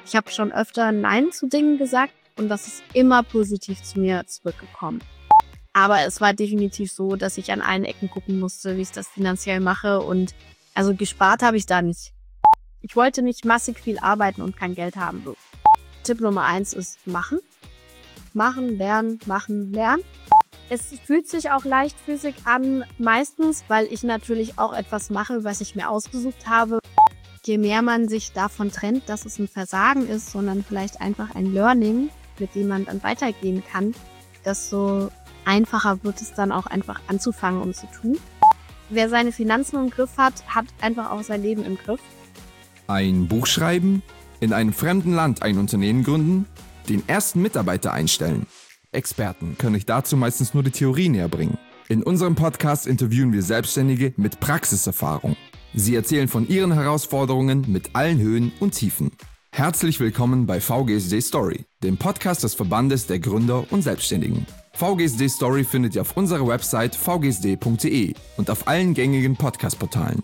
Ich habe schon öfter Nein zu Dingen gesagt und das ist immer positiv zu mir zurückgekommen. Aber es war definitiv so, dass ich an allen Ecken gucken musste, wie ich das finanziell mache und also gespart habe ich da nicht. Ich wollte nicht massig viel arbeiten und kein Geld haben. So. Tipp Nummer 1 ist machen. Machen, lernen, machen, lernen. Es fühlt sich auch leichtfüßig an, meistens, weil ich natürlich auch etwas mache, was ich mir ausgesucht habe. Je mehr man sich davon trennt, dass es ein Versagen ist, sondern vielleicht einfach ein Learning, mit dem man dann weitergehen kann, desto einfacher wird es dann auch einfach anzufangen und zu tun. Wer seine Finanzen im Griff hat, hat einfach auch sein Leben im Griff. Ein Buch schreiben, in einem fremden Land ein Unternehmen gründen, den ersten Mitarbeiter einstellen. Experten können euch dazu meistens nur die Theorie näher bringen. In unserem Podcast interviewen wir Selbstständige mit Praxiserfahrung. Sie erzählen von ihren Herausforderungen mit allen Höhen und Tiefen. Herzlich willkommen bei VGSD Story, dem Podcast des Verbandes der Gründer und Selbstständigen. VGSD Story findet ihr auf unserer Website vgsd.de und auf allen gängigen Podcast-Portalen.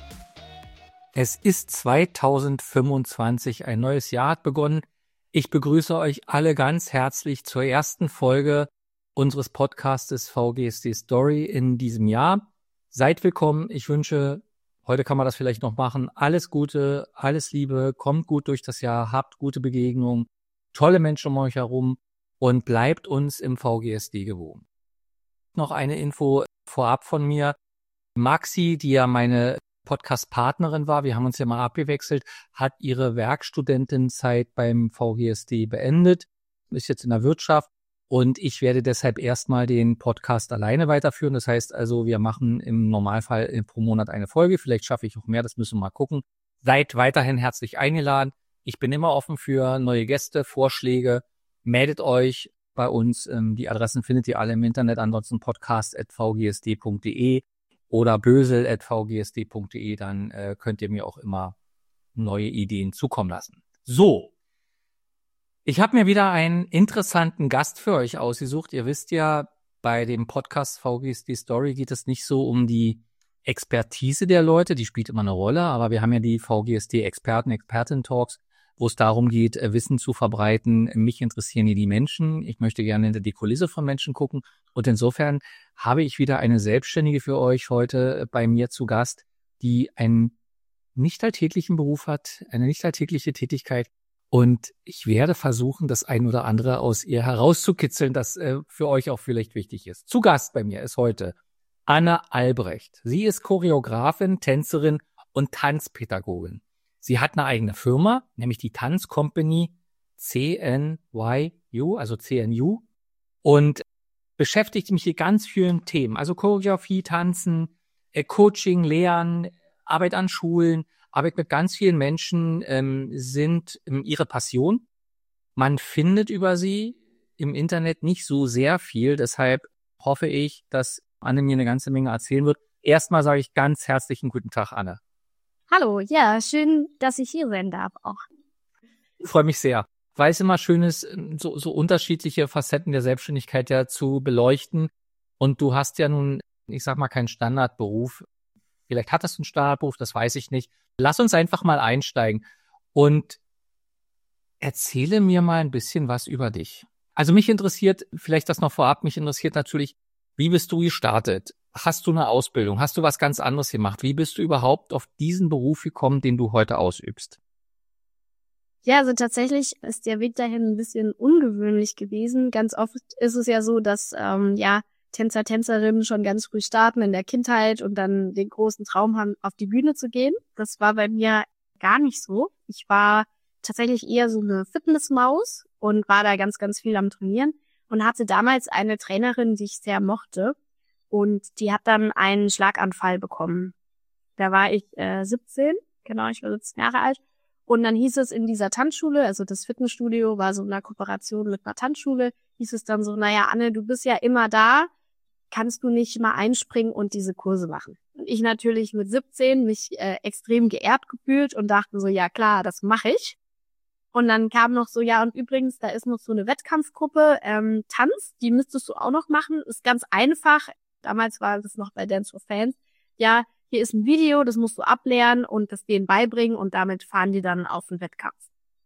Es ist 2025, ein neues Jahr hat begonnen. Ich begrüße euch alle ganz herzlich zur ersten Folge unseres Podcastes VGSD Story in diesem Jahr. Seid willkommen, ich wünsche, heute kann man das vielleicht noch machen, alles Gute, alles Liebe, kommt gut durch das Jahr, habt gute Begegnungen, tolle Menschen um euch herum und bleibt uns im VGSD gewogen. Noch eine Info vorab von mir. Maxi, die ja meine Podcast-Partnerin war, wir haben uns ja mal abgewechselt, hat ihre Werkstudentenzeit beim VGSD beendet, ist jetzt in der Wirtschaft und ich werde deshalb erstmal den Podcast alleine weiterführen. Das heißt also, wir machen im Normalfall pro Monat eine Folge, vielleicht schaffe ich auch mehr, das müssen wir mal gucken. Seid weiterhin herzlich eingeladen. Ich bin immer offen für neue Gäste, Vorschläge. Meldet euch bei uns. Die Adressen findet ihr alle im Internet. Ansonsten podcast@vgsd.de oder bösel@vgsd.de. Dann könnt ihr mir auch immer neue Ideen zukommen lassen. So, ich habe mir wieder einen interessanten Gast für euch ausgesucht. Ihr wisst ja, bei dem Podcast VGSD Story geht es nicht so um die Expertise der Leute, die spielt immer eine Rolle, aber wir haben ja die VGSD Experten, Expertin-Talks, wo es darum geht, Wissen zu verbreiten. Mich interessieren hier die Menschen. Ich möchte gerne hinter die Kulisse von Menschen gucken. Und insofern habe ich wieder eine Selbstständige für euch heute bei mir zu Gast, die einen nicht alltäglichen Beruf hat, eine nicht alltägliche Tätigkeit. Und ich werde versuchen, das ein oder andere aus ihr herauszukitzeln, das für euch auch vielleicht wichtig ist. Zu Gast bei mir ist heute Anne Albrecht. Sie ist Choreografin, Tänzerin und Tanzpädagogin. Sie hat eine eigene Firma, nämlich die Tanzcompany CNYU, also CNU, und beschäftigt mich mit ganz vielen Themen, also Choreografie, Tanzen, Coaching, Lehren, Arbeit an Schulen, Arbeit mit ganz vielen Menschen sind ihre Passion. Man findet über sie im Internet nicht so sehr viel, deshalb hoffe ich, dass Anne mir eine ganze Menge erzählen wird. Erstmal sage ich ganz herzlichen guten Tag, Anne. Hallo, ja, schön, dass ich hier sein darf auch. Ich freue mich sehr, weil es immer schön ist, so unterschiedliche Facetten der Selbstständigkeit ja zu beleuchten. Und du hast ja nun, ich sag mal, keinen Standardberuf. Vielleicht hattest du einen Standardberuf, das weiß ich nicht. Lass uns einfach mal einsteigen und erzähle mir mal ein bisschen was über dich. Also mich interessiert, vielleicht das noch vorab, mich interessiert natürlich, wie bist du gestartet? Hast du eine Ausbildung? Hast du was ganz anderes gemacht? Wie bist du überhaupt auf diesen Beruf gekommen, den du heute ausübst? Ja, also tatsächlich ist der Weg dahin ein bisschen ungewöhnlich gewesen. Ganz oft ist es ja so, dass Tänzer, Tänzerinnen schon ganz früh starten in der Kindheit und dann den großen Traum haben, auf die Bühne zu gehen. Das war bei mir gar nicht so. Ich war tatsächlich eher so eine Fitnessmaus und war da ganz, ganz viel am Trainieren und hatte damals eine Trainerin, die ich sehr mochte. Und die hat dann einen Schlaganfall bekommen. Da war ich 17, genau, ich war 17 Jahre alt. Und dann hieß es in dieser Tanzschule, also das Fitnessstudio war so in einer Kooperation mit einer Tanzschule, hieß es dann so, naja, Anne, du bist ja immer da, kannst du nicht mal einspringen und diese Kurse machen? Und ich natürlich mit 17 mich extrem geehrt gefühlt und dachte so, ja klar, das mache ich. Und dann kam noch so, ja und übrigens, da ist noch so eine Wettkampfgruppe, Tanz, die müsstest du auch noch machen, ist ganz einfach. Damals war das noch bei Dance for Fans. Ja, hier ist ein Video, das musst du ablernen und das denen beibringen und damit fahren die dann auf den Wettkampf.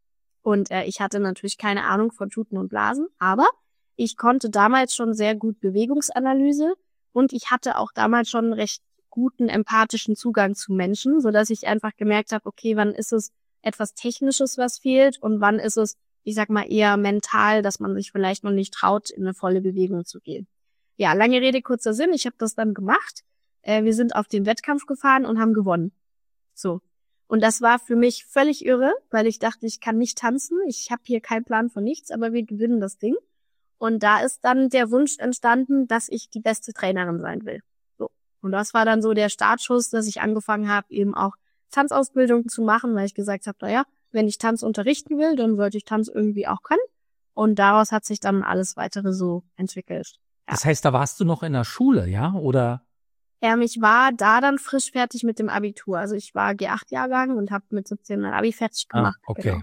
Und ich hatte natürlich keine Ahnung von Tuten und Blasen, aber ich konnte damals schon sehr gut Bewegungsanalyse und ich hatte auch damals schon einen recht guten empathischen Zugang zu Menschen, sodass ich einfach gemerkt habe, okay, wann ist es etwas Technisches, was fehlt und wann ist es, ich sag mal, eher mental, dass man sich vielleicht noch nicht traut, in eine volle Bewegung zu gehen. Ja, lange Rede, kurzer Sinn, ich habe das dann gemacht. Wir sind auf den Wettkampf gefahren und haben gewonnen. So. Und das war für mich völlig irre, weil ich dachte, ich kann nicht tanzen, ich habe hier keinen Plan von nichts, aber wir gewinnen das Ding. Und da ist dann der Wunsch entstanden, dass ich die beste Trainerin sein will. So. Und das war dann so der Startschuss, dass ich angefangen habe, eben auch Tanzausbildung zu machen, weil ich gesagt habe, naja, wenn ich Tanz unterrichten will, dann sollte ich Tanz irgendwie auch können. Und daraus hat sich dann alles weitere so entwickelt. Ja. Das heißt, da warst du noch in der Schule, ja? Oder? Ich war da dann frisch fertig mit dem Abitur. Also ich war G8-Jahrgang und habe mit 17 mein Abi fertig gemacht. Okay. Genau.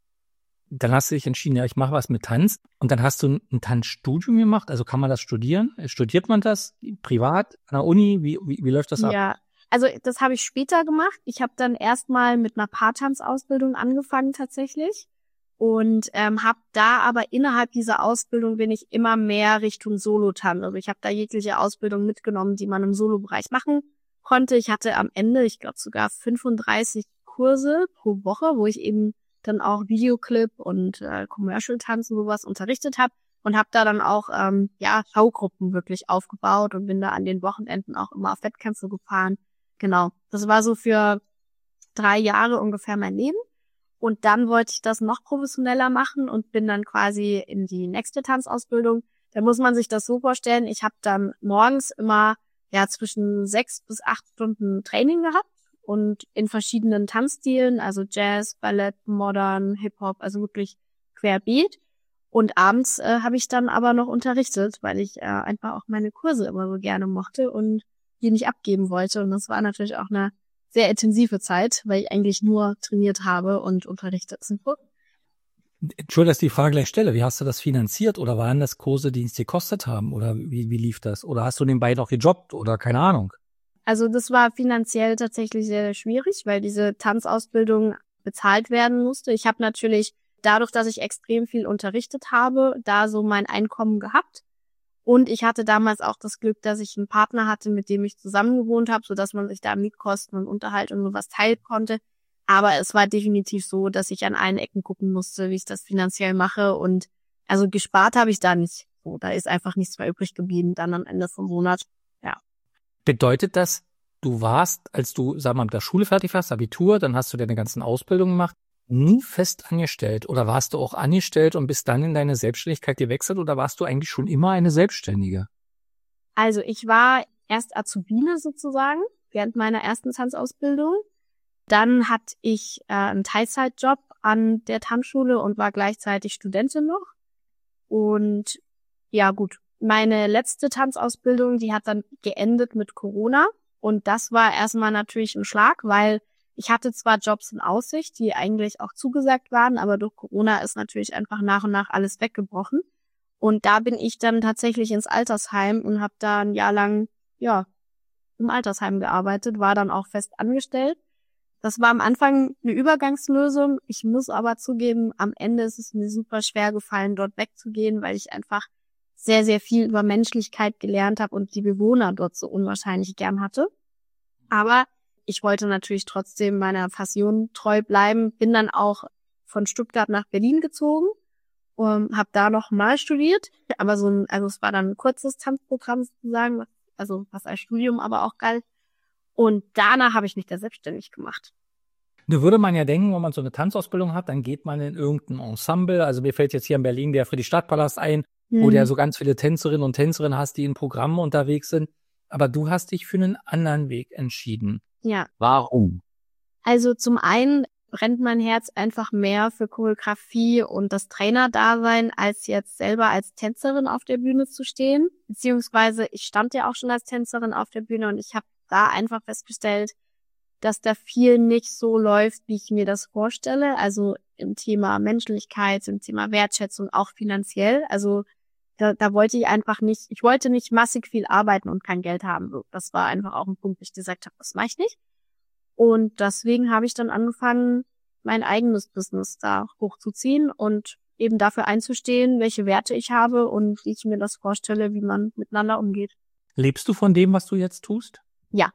Dann hast du dich entschieden, ja, ich mache was mit Tanz. Und dann hast du ein Tanzstudium gemacht. Also kann man das studieren? Studiert man das privat an der Uni? Wie läuft das ab? Ja, also das habe ich später gemacht. Ich habe dann erstmal mit einer Paartanzausbildung angefangen tatsächlich. Und habe da aber innerhalb dieser Ausbildung bin ich immer mehr Richtung Solo-Tanz. Also ich habe da jegliche Ausbildung mitgenommen, die man im Solo-Bereich machen konnte. Ich hatte am Ende, ich glaube sogar 35 Kurse pro Woche, wo ich eben dann auch Videoclip und Commercial-Tanz und sowas unterrichtet habe und habe da dann auch Schaugruppen wirklich aufgebaut und bin da an den Wochenenden auch immer auf Wettkämpfe gefahren. Genau, das war so für 3 Jahre ungefähr mein Leben. Und dann wollte ich das noch professioneller machen und bin dann quasi in die nächste Tanzausbildung. Da muss man sich das so vorstellen, ich habe dann morgens immer zwischen 6 bis 8 Stunden Training gehabt und in verschiedenen Tanzstilen, also Jazz, Ballett, Modern, Hip-Hop, also wirklich querbeet. Und abends habe ich dann aber noch unterrichtet, weil ich einfach auch meine Kurse immer so gerne mochte und die nicht abgeben wollte. Und das war natürlich auch eine sehr intensive Zeit, weil ich eigentlich nur trainiert habe und unterrichtet. Entschuldigung, dass ich die Frage gleich stelle. Wie hast du das finanziert? Oder waren das Kurse, die es dir gekostet haben? Oder wie lief das? Oder hast du nebenbei noch gejobbt? Oder keine Ahnung? Also das war finanziell tatsächlich sehr, sehr schwierig, weil diese Tanzausbildung bezahlt werden musste. Ich habe natürlich dadurch, dass ich extrem viel unterrichtet habe, da so mein Einkommen gehabt. Und ich hatte damals auch das Glück, dass ich einen Partner hatte, mit dem ich zusammen gewohnt habe, sodass man sich da Mietkosten und Unterhalt und sowas teilen konnte. Aber es war definitiv so, dass ich an allen Ecken gucken musste, wie ich das finanziell mache. Und also gespart habe ich da nicht. So, da ist einfach nichts mehr übrig geblieben, dann am Ende vom Monat. Ja. Bedeutet das, du warst, als du, sag mal, mit der Schule fertig warst, Abitur, dann hast du deine ganzen Ausbildungen gemacht, nie fest angestellt oder warst du auch angestellt und bist dann in deine Selbstständigkeit gewechselt oder warst du eigentlich schon immer eine Selbstständige? Also ich war erst Azubine sozusagen während meiner ersten Tanzausbildung. Dann hatte ich einen Teilzeitjob an der Tanzschule und war gleichzeitig Studentin noch. Und ja gut, meine letzte Tanzausbildung, die hat dann geendet mit Corona. Und das war erstmal natürlich ein Schlag, weil ich hatte zwar Jobs in Aussicht, die eigentlich auch zugesagt waren, aber durch Corona ist natürlich einfach nach und nach alles weggebrochen. Und da bin ich dann tatsächlich ins Altersheim und habe da ein Jahr lang im Altersheim gearbeitet, war dann auch fest angestellt. Das war am Anfang eine Übergangslösung. Ich muss aber zugeben, am Ende ist es mir super schwer gefallen, dort wegzugehen, weil ich einfach sehr, sehr viel über Menschlichkeit gelernt habe und die Bewohner dort so unwahrscheinlich gern hatte. Aber ich wollte natürlich trotzdem meiner Passion treu bleiben, bin dann auch von Stuttgart nach Berlin gezogen und habe da noch mal studiert, aber es war dann ein kurzes Tanzprogramm sozusagen, was als Studium aber auch galt. Und danach habe ich mich da selbstständig gemacht. Da würde man ja denken, wenn man so eine Tanzausbildung hat, dann geht man in irgendein Ensemble. Also mir fällt jetzt hier in Berlin der Friedrich-Stadt-Palast ein, wo du ja so ganz viele Tänzerinnen und Tänzerinnen hast, die in Programmen unterwegs sind. Aber du hast dich für einen anderen Weg entschieden. Ja. Warum? Also zum einen brennt mein Herz einfach mehr für Choreografie und das Trainerdasein, als jetzt selber als Tänzerin auf der Bühne zu stehen. Beziehungsweise ich stand ja auch schon als Tänzerin auf der Bühne und ich habe da einfach festgestellt, dass da viel nicht so läuft, wie ich mir das vorstelle. Also im Thema Menschlichkeit, im Thema Wertschätzung, auch finanziell. Also da wollte ich wollte nicht massig viel arbeiten und kein Geld haben. So, das war einfach auch ein Punkt, wo ich gesagt habe, das mache ich nicht. Und deswegen habe ich dann angefangen, mein eigenes Business da hochzuziehen und eben dafür einzustehen, welche Werte ich habe und wie ich mir das vorstelle, wie man miteinander umgeht. Lebst du von dem, was du jetzt tust? Ja.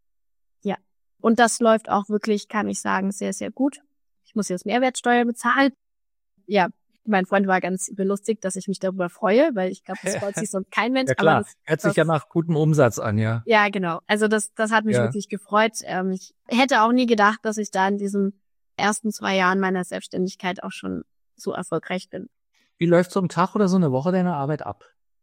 Ja. Und das läuft auch wirklich, kann ich sagen, sehr, sehr gut. Ich muss jetzt Mehrwertsteuer bezahlen. Ja, mein Freund war ganz belustigt, dass ich mich darüber freue, weil ich glaube, das freut sich sonst kein Mensch. Ja klar, aber das hört sich ja nach gutem Umsatz an, ja. Ja, genau. Also das hat mich wirklich gefreut. Ich hätte auch nie gedacht, dass ich da in diesen ersten 2 Jahren meiner Selbstständigkeit auch schon so erfolgreich bin. Wie läuft so ein Tag oder so eine Woche deiner Arbeit ab?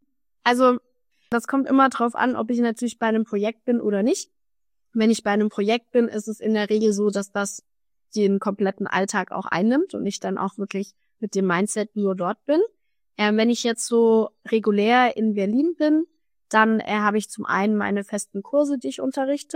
Also das kommt immer drauf an, ob ich natürlich bei einem Projekt bin oder nicht. Wenn ich bei einem Projekt bin, ist es in der Regel so, dass das den kompletten Alltag auch einnimmt und ich dann auch wirklich mit dem Mindset nur dort bin. Wenn ich jetzt so regulär in Berlin bin, dann habe ich zum einen meine festen Kurse, die ich unterrichte.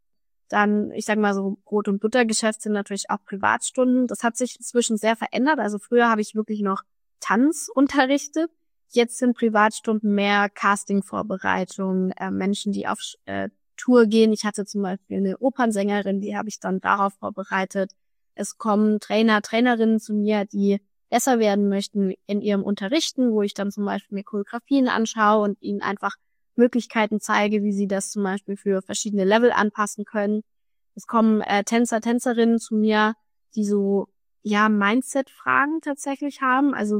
Dann, ich sag mal so, Brot- und Buttergeschäft sind natürlich auch Privatstunden. Das hat sich inzwischen sehr verändert. Also früher habe ich wirklich noch Tanz unterrichtet. Jetzt sind Privatstunden mehr Casting-Vorbereitung, Menschen, die auf Tour gehen. Ich hatte zum Beispiel eine Opernsängerin, die habe ich dann darauf vorbereitet. Es kommen Trainer, Trainerinnen zu mir, die besser werden möchten in ihrem Unterrichten, wo ich dann zum Beispiel mir Choreografien anschaue und ihnen einfach Möglichkeiten zeige, wie sie das zum Beispiel für verschiedene Level anpassen können. Es kommen Tänzer, Tänzerinnen zu mir, die so, ja, Mindset-Fragen tatsächlich haben. Also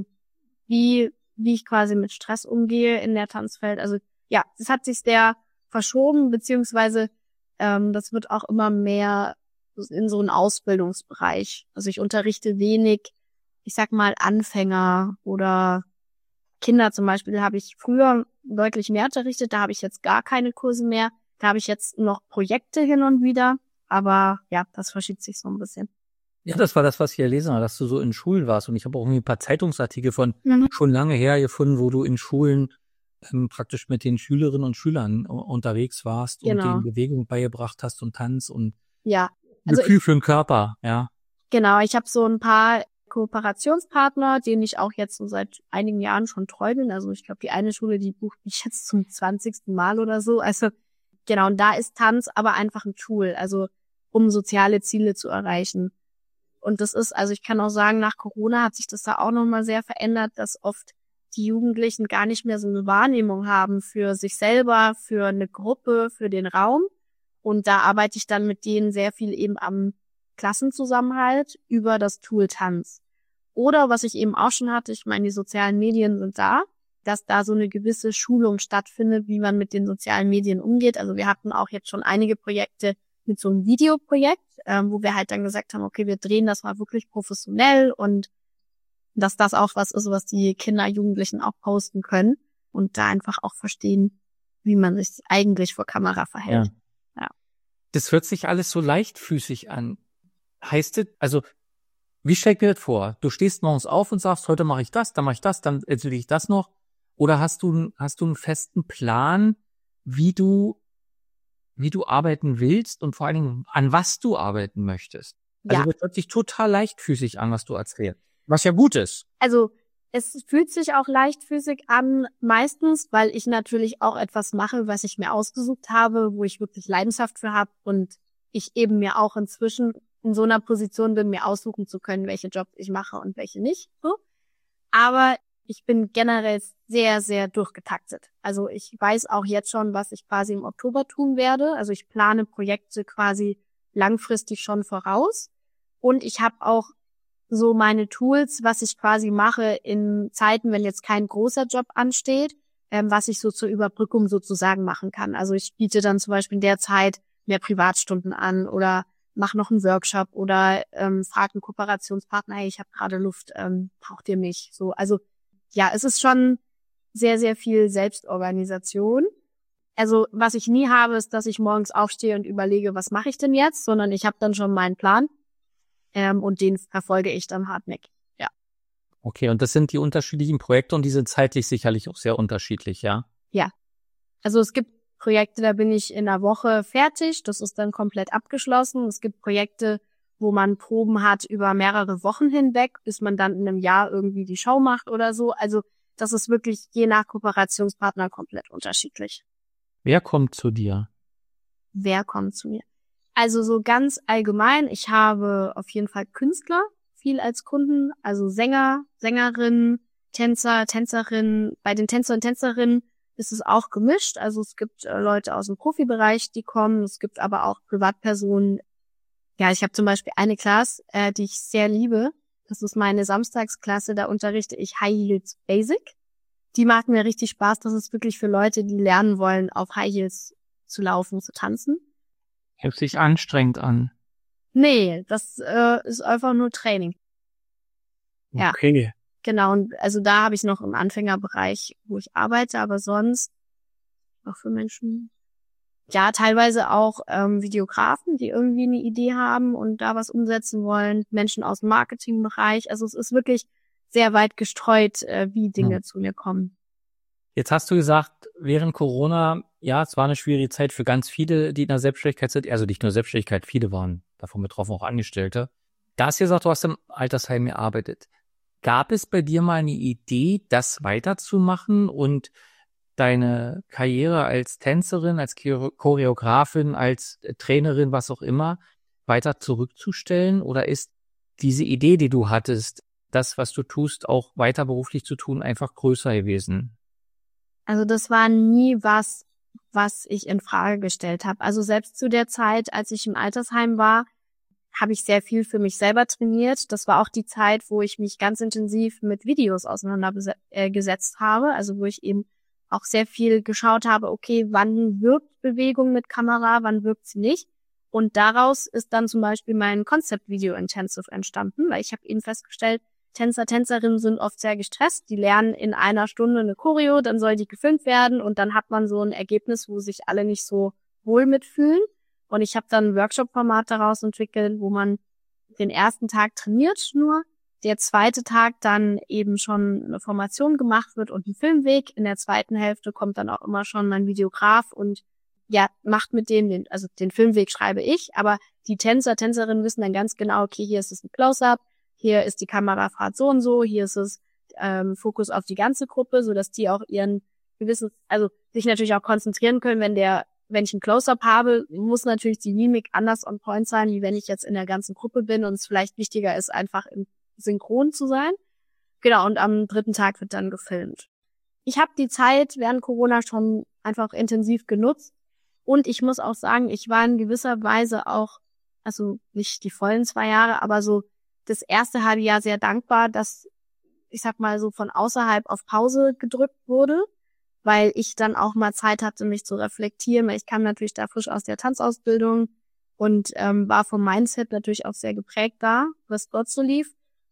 wie ich quasi mit Stress umgehe in der Tanzwelt. Also ja, das hat sich sehr verschoben, beziehungsweise das wird auch immer mehr in so einen Ausbildungsbereich. Also ich unterrichte wenig, ich sag mal, Anfänger oder Kinder zum Beispiel habe ich früher deutlich mehr unterrichtet. Da habe ich jetzt gar keine Kurse mehr. Da habe ich jetzt noch Projekte hin und wieder. Aber ja, das verschiebt sich so ein bisschen. Ja, das war das, was ich gelesen habe, dass du so in Schulen warst. Und ich habe auch irgendwie ein paar Zeitungsartikel von schon lange her gefunden, wo du in Schulen praktisch mit den Schülerinnen und Schülern unterwegs warst und denen Bewegung beigebracht hast und Tanz und Gefühl für den Körper, ja. Genau, ich habe so ein paar Kooperationspartner, denen ich auch jetzt so seit einigen Jahren schon treu bin. Also ich glaube, die eine Schule, die bucht mich jetzt zum 20. Mal oder so. Also genau, und da ist Tanz aber einfach ein Tool, also um soziale Ziele zu erreichen. Und das ist, also ich kann auch sagen, nach Corona hat sich das da auch nochmal sehr verändert, dass oft die Jugendlichen gar nicht mehr so eine Wahrnehmung haben für sich selber, für eine Gruppe, für den Raum. Und da arbeite ich dann mit denen sehr viel eben am Klassenzusammenhalt über das Tool Tanz. Oder was ich eben auch schon hatte, ich meine, die sozialen Medien sind da, dass da so eine gewisse Schulung stattfindet, wie man mit den sozialen Medien umgeht. Also wir hatten auch jetzt schon einige Projekte mit so einem Videoprojekt, wo wir halt dann gesagt haben, okay, wir drehen das mal wirklich professionell und dass das auch was ist, was die Kinder, Jugendlichen auch posten können und da einfach auch verstehen, wie man sich eigentlich vor Kamera verhält. Ja. Das hört sich alles so leichtfüßig an. Heißt das, also wie stell ich mir das vor? Du stehst morgens auf und sagst, heute mache ich das, dann mache ich das, dann erzähle ich das noch. Oder hast du einen festen Plan, wie du arbeiten willst und vor allen Dingen, an was du arbeiten möchtest? Also das hört sich total leichtfüßig an, was du erzählst. Was ja gut ist. Also es fühlt sich auch leichtfüßig an, meistens, weil ich natürlich auch etwas mache, was ich mir ausgesucht habe, wo ich wirklich Leidenschaft für habe und ich eben mir auch inzwischen in so einer Position bin, mir aussuchen zu können, welche Jobs ich mache und welche nicht. So. Aber ich bin generell sehr, sehr durchgetaktet. Also ich weiß auch jetzt schon, was ich quasi im Oktober tun werde. Also ich plane Projekte quasi langfristig schon voraus. Und ich habe auch so meine Tools, was ich quasi mache in Zeiten, wenn jetzt kein großer Job ansteht, was ich so zur Überbrückung sozusagen machen kann. Also ich biete dann zum Beispiel in der Zeit mehr Privatstunden an oder mache noch einen Workshop oder frage einen Kooperationspartner, hey, ich habe gerade Luft, braucht ihr mich? So, also ja, es ist schon sehr, sehr viel Selbstorganisation. Also was ich nie habe, ist, dass ich morgens aufstehe und überlege, was mache ich denn jetzt, sondern ich habe dann schon meinen Plan und den verfolge ich dann hartnäckig. Ja. Okay, und das sind die unterschiedlichen Projekte und die sind zeitlich sicherlich auch sehr unterschiedlich, ja? Ja. Also es gibt Projekte, da bin ich in einer Woche fertig, das ist dann komplett abgeschlossen. Es gibt Projekte, wo man Proben hat über mehrere Wochen hinweg, bis man dann in einem Jahr irgendwie die Show macht oder so. Also das ist wirklich je nach Kooperationspartner komplett unterschiedlich. Wer kommt zu dir? Wer kommt zu mir? Also so ganz allgemein, ich habe auf jeden Fall Künstler viel als Kunden, also Sänger, Sängerinnen, Tänzer, Tänzerinnen. Bei den Tänzer und Tänzerinnen ist es auch gemischt. Also es gibt Leute aus dem Profibereich, die kommen. Es gibt aber auch Privatpersonen. Ja, ich habe zum Beispiel eine Klasse, die ich sehr liebe. Das ist meine Samstagsklasse, da unterrichte ich High Heels Basic. Die macht mir richtig Spaß. Das ist wirklich für Leute, die lernen wollen, auf High Heels zu laufen, zu tanzen. Hört sich anstrengend an. Nee, das ist einfach nur Training. Ja. Okay. Genau, und also da habe ich noch im Anfängerbereich, wo ich arbeite, aber sonst auch für Menschen, ja, teilweise auch Videografen, die irgendwie eine Idee haben und da was umsetzen wollen, Menschen aus dem Marketingbereich. Also es ist wirklich sehr weit gestreut, wie Dinge zu mir kommen. Jetzt hast du gesagt, während Corona, ja, es war eine schwierige Zeit für ganz viele, die in der Selbstständigkeit sind. Also nicht nur Selbstständigkeit, viele waren davon betroffen, auch Angestellte. Da hast du gesagt, du hast im Altersheim gearbeitet. Gab es bei dir mal eine Idee, das weiterzumachen und deine Karriere als Tänzerin, als Choreografin, als Trainerin, was auch immer, weiter zurückzustellen? Oder ist diese Idee, die du hattest, das, was du tust, auch weiter beruflich zu tun, einfach größer gewesen? Also das war nie was ich in Frage gestellt habe. Also selbst zu der Zeit, als ich im Altersheim war, habe ich sehr viel für mich selber trainiert. Das war auch die Zeit, wo ich mich ganz intensiv mit Videos auseinandergesetzt habe. Also wo ich eben auch sehr viel geschaut habe, okay, wann wirkt Bewegung mit Kamera, wann wirkt sie nicht? Und daraus ist dann zum Beispiel mein Concept Video Intensive entstanden, weil ich habe eben festgestellt, Tänzer, Tänzerinnen sind oft sehr gestresst. Die lernen in einer Stunde eine Choreo, dann soll die gefilmt werden und dann hat man so ein Ergebnis, wo sich alle nicht so wohl mitfühlen. Und ich habe dann ein Workshop-Format daraus entwickelt, wo man den ersten Tag trainiert nur, der zweite Tag dann eben schon eine Formation gemacht wird und ein Filmweg. In der zweiten Hälfte kommt dann auch immer schon mein Videograf und ja, macht mit dem also den Filmweg schreibe ich, aber die Tänzer, Tänzerinnen wissen dann ganz genau, okay, hier ist es ein Close-Up, hier ist die Kamerafahrt so und so, hier ist es Fokus auf die ganze Gruppe, so dass die auch ihren gewissen, also sich natürlich auch konzentrieren können, wenn ich ein Close-Up habe, muss natürlich die Mimik anders on point sein, wie wenn ich jetzt in der ganzen Gruppe bin und es vielleicht wichtiger ist, einfach im synchron zu sein. Genau, und am dritten Tag wird dann gefilmt. Ich habe die Zeit während Corona schon einfach intensiv genutzt und ich muss auch sagen, ich war in gewisser Weise auch, also nicht die vollen 2 Jahre, aber so das erste halbe Jahr sehr dankbar, dass, ich sag mal so, von außerhalb auf Pause gedrückt wurde, weil ich dann auch mal Zeit hatte, mich zu reflektieren, weil ich kam natürlich da frisch aus der Tanzausbildung und war vom Mindset natürlich auch sehr geprägt da, was dort so lief.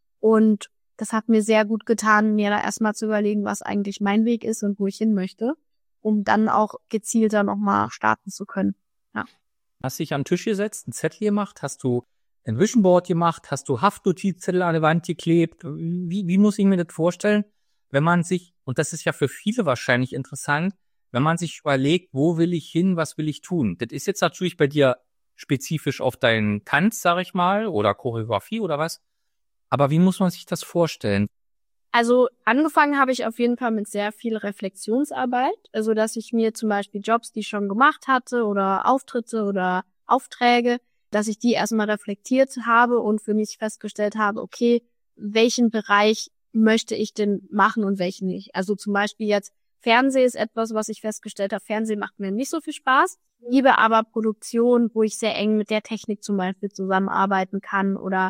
Und das hat mir sehr gut getan, mir da erstmal zu überlegen, was eigentlich mein Weg ist und wo ich hin möchte, um dann auch gezielter nochmal starten zu können. Ja. Hast dich an den Tisch gesetzt, ein Zettel gemacht? Hast du ein Vision Board gemacht? Hast du Haftnotizzettel an der Wand geklebt? Wie muss ich mir das vorstellen, wenn man sich, und das ist ja für viele wahrscheinlich interessant, wenn man sich überlegt, wo will ich hin, was will ich tun? Das ist jetzt natürlich bei dir spezifisch auf deinen Tanz, sag ich mal, oder Choreografie oder was. Aber wie muss man sich das vorstellen? Also angefangen habe ich auf jeden Fall mit sehr viel Reflexionsarbeit, also dass ich mir zum Beispiel Jobs, die ich schon gemacht hatte oder Auftritte oder Aufträge, dass ich die erstmal reflektiert habe und für mich festgestellt habe, okay, welchen Bereich möchte ich denn machen und welchen nicht. Also zum Beispiel jetzt Fernsehen ist etwas, was ich festgestellt habe, Fernsehen macht mir nicht so viel Spaß, liebe aber Produktion, wo ich sehr eng mit der Technik zum Beispiel zusammenarbeiten kann oder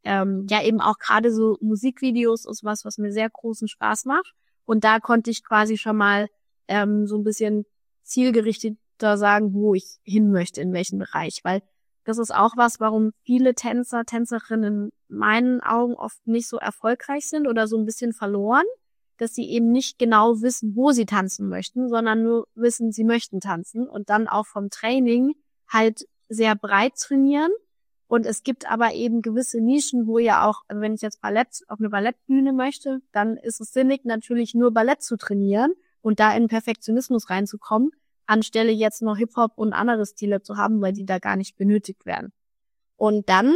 ja eben auch gerade so Musikvideos ist was mir sehr großen Spaß macht. Und da konnte ich quasi schon mal so ein bisschen zielgerichteter sagen, wo ich hin möchte, in welchen Bereich. Weil das ist auch was, warum viele Tänzer, Tänzerinnen in meinen Augen oft nicht so erfolgreich sind oder so ein bisschen verloren, dass sie eben nicht genau wissen, wo sie tanzen möchten, sondern nur wissen, sie möchten tanzen und dann auch vom Training halt sehr breit trainieren. Und es gibt aber eben gewisse Nischen, wo ja auch, also wenn ich jetzt Ballett auf eine Ballettbühne möchte, dann ist es sinnig, natürlich nur Ballett zu trainieren und da in Perfektionismus reinzukommen, anstelle jetzt noch Hip-Hop und andere Stile zu haben, weil die da gar nicht benötigt werden. Und dann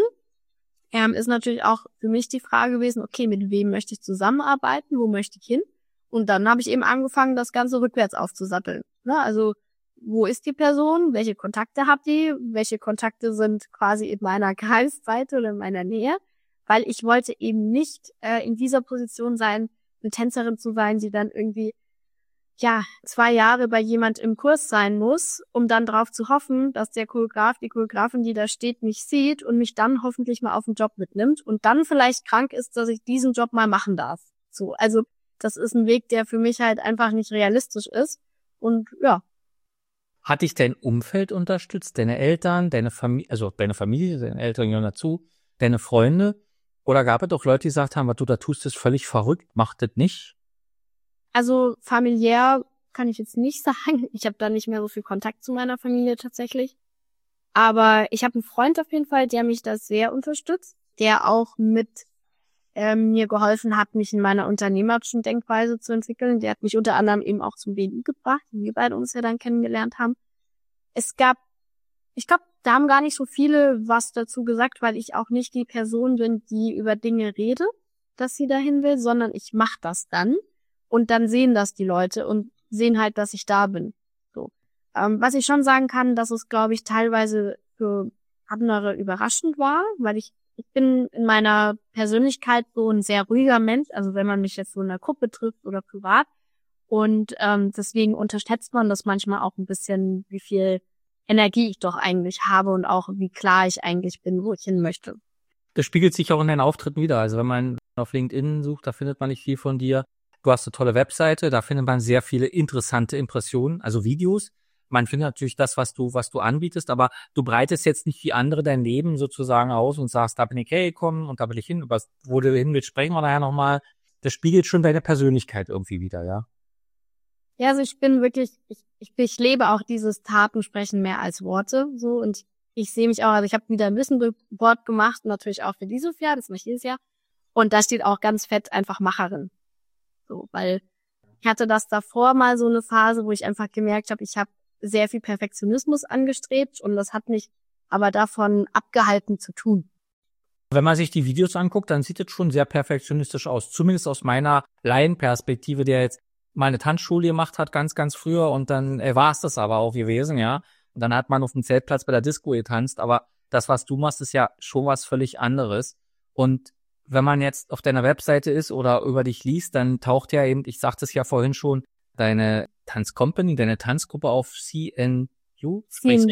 ist natürlich auch für mich die Frage gewesen, okay, mit wem möchte ich zusammenarbeiten, wo möchte ich hin? Und dann habe ich eben angefangen, das Ganze rückwärts aufzusatteln. Ne? Also wo ist die Person, welche Kontakte habt ihr, welche Kontakte sind quasi in meiner Kreisweite oder in meiner Nähe, weil ich wollte eben nicht in dieser Position sein, eine Tänzerin zu sein, die dann irgendwie 2 Jahre bei jemand im Kurs sein muss, um dann darauf zu hoffen, dass der Choreograf, die Choreografin, die da steht, mich sieht und mich dann hoffentlich mal auf den Job mitnimmt und dann vielleicht krank ist, dass ich diesen Job mal machen darf. So, also das ist ein Weg, der für mich halt einfach nicht realistisch ist. Und ja. Hat dich dein Umfeld unterstützt, deine Eltern, deine Familie, deine Eltern gehören dazu, deine Freunde? Oder gab es doch Leute, die gesagt haben, was du da tust, ist völlig verrückt, mach das nicht? Also familiär kann ich jetzt nicht sagen. Ich habe da nicht mehr so viel Kontakt zu meiner Familie tatsächlich. Aber ich habe einen Freund auf jeden Fall, der mich da sehr unterstützt, der auch mit mir geholfen hat, mich in meiner unternehmerischen Denkweise zu entwickeln. Der hat mich unter anderem eben auch zum BNI gebracht, wie wir beide uns ja dann kennengelernt haben. Ich glaube, da haben gar nicht so viele was dazu gesagt, weil ich auch nicht die Person bin, die über Dinge redet, dass sie dahin will, sondern ich mache das dann und dann sehen das die Leute und sehen halt, dass ich da bin. So. Was ich schon sagen kann, dass es, glaube ich, teilweise für andere überraschend war, weil ich bin in meiner Persönlichkeit so ein sehr ruhiger Mensch, also wenn man mich jetzt so in einer Gruppe trifft oder privat. Und deswegen unterschätzt man das manchmal auch ein bisschen, wie viel Energie ich doch eigentlich habe und auch wie klar ich eigentlich bin, wo ich hin möchte. Das spiegelt sich auch in deinen Auftritten wieder. Also wenn man auf LinkedIn sucht, da findet man nicht viel von dir. Du hast eine tolle Webseite, da findet man sehr viele interessante Impressionen, also Videos. Man findet natürlich das, was du anbietest, aber du breitest jetzt nicht wie andere dein Leben sozusagen aus und sagst, da bin ich hergekommen und da will ich hin, wo du hin willst, sprechen wir nachher nochmal. Das spiegelt schon deine Persönlichkeit irgendwie wieder, ja? Ja, also ich bin wirklich, ich lebe auch dieses Taten sprechen mehr als Worte, so, und ich sehe mich auch, also ich habe wieder ein Vision Board gemacht, natürlich auch für dieses Jahr, das mache ich jedes Jahr, und da steht auch ganz fett einfach Macherin, so, weil ich hatte das davor mal so eine Phase, wo ich einfach gemerkt habe, ich habe sehr viel Perfektionismus angestrebt und das hat mich aber davon abgehalten zu tun. Wenn man sich die Videos anguckt, dann sieht es schon sehr perfektionistisch aus. Zumindest aus meiner Laienperspektive, der jetzt mal eine Tanzschule gemacht hat, ganz, ganz früher, und dann war es das aber auch gewesen, ja. Und dann hat man auf dem Zeltplatz bei der Disco getanzt, aber das, was du machst, ist ja schon was völlig anderes. Und wenn man jetzt auf deiner Webseite ist oder über dich liest, dann taucht ja eben, ich sagte es ja vorhin schon, deine Tanzcompany, deine Tanzgruppe auf CNU,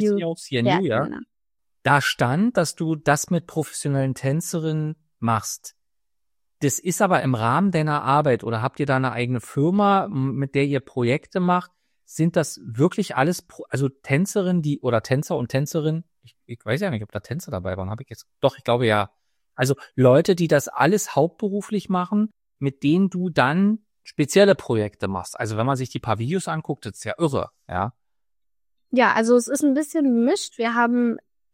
ja. Genau. Da stand, dass du das mit professionellen Tänzerinnen machst. Das ist aber im Rahmen deiner Arbeit, oder habt ihr da eine eigene Firma, mit der ihr Projekte macht? Sind das wirklich alles, also Tänzerinnen, oder Tänzer und Tänzerinnen? Ich weiß ja nicht, ob da Tänzer dabei waren. Doch, ich glaube ja. Also Leute, die das alles hauptberuflich machen, mit denen du dann spezielle Projekte machst. Also wenn man sich die paar Videos anguckt, das ist ja irre, ja. Ja, also es ist ein bisschen gemischt. Wir haben